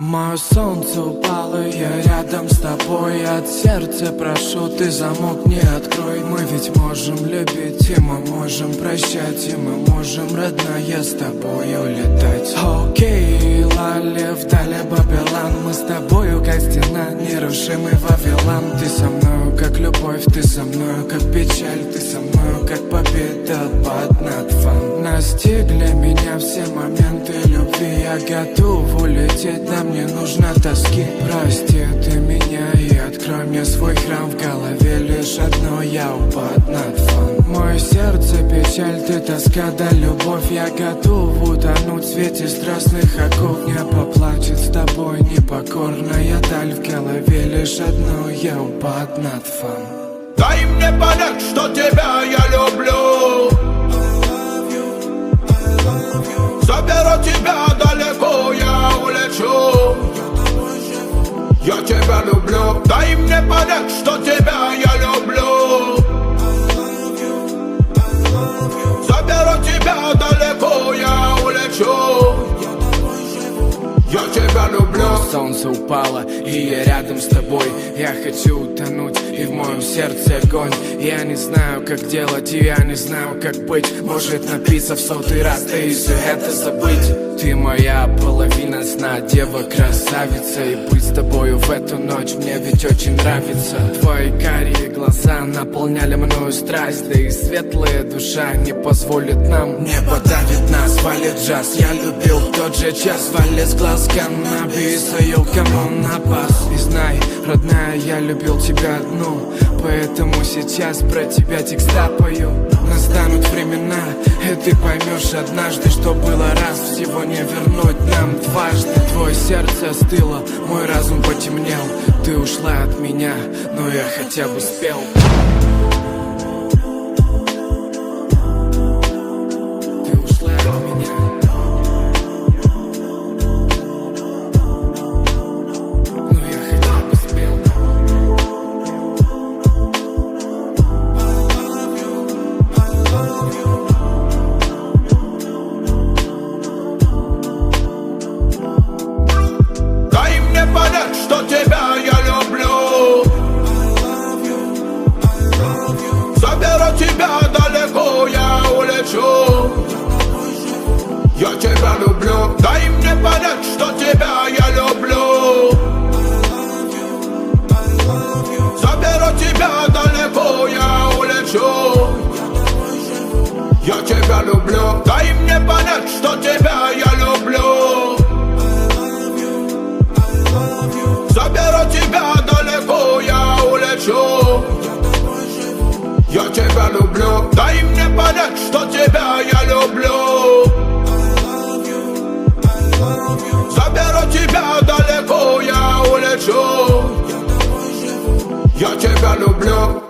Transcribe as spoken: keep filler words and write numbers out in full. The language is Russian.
Мое солнце упало, я рядом с тобой. От сердца прошу, ты замок не открой. Мы ведь можем любить, и мы можем прощать, и мы можем, родная, с тобой улетать. Окей, лали, вдали Бабилан. Мы с тобою, как стена, нерушимый Вавилон. Ты со мною, как любовь, ты со мною, как печаль. Ты со мною, как победа, под над фан. Настигли меня все моменты любви. Я готов улететь, да мне нужно тоски. Прости ты меня и открой мне свой храм. В голове лишь одно, я упад над фан. Мое сердце печаль, ты тоска, да любовь. Я готов утонуть в свете страстных оков. Небо плачет с тобой, непокорная даль. В голове лишь одно, я упад над фан. Дай мне понять, что тебя я люблю. Заберу тебя далеко, я улечу. Я тебя люблю. Дай мне понять, что тебя я люблю. Заберу тебя далеко, я улечу. Я тебя люблю. Солнце упало, и я рядом с тобой. Я хочу утонуть, и в моем сердце огонь. Я не знаю, как делать, и я не знаю, как быть. Может напиться в сотый раз, да и все это забыть. Ты моя половина сна, дева красавица. И быть с тобою в эту ночь мне ведь очень нравится. Твои карие глаза наполняли мною страсть. Да и светлая душа не позволит нам. Небо давит нас, валит джаз. Я любил в тот же час, валит с глаз каннабис. Ю, камон, на пас. И знай, родная, я любил тебя одну. Поэтому сейчас про тебя текста пою. Настанут времена, и ты поймешь однажды, что было раз, всего не вернуть нам дважды. Твое сердце остыло, мой разум потемнел. Ты ушла от меня, но я хотя бы спел. Ты ушла от меня. Что тебя я люблю. Заберу тебя далеко, я улечу. Я тебя люблю. Дай мне понять, что тебя я люблю. Заберу тебя далеко, я улечу. Я тебя люблю. Дай мне понять, что тебя я люблю. Заберу тебя далеко, я улечу. Я тебя люблю. Дай мне понять, что тебя я люблю. Заберу тебя далеко, я улечу. Я тебя люблю.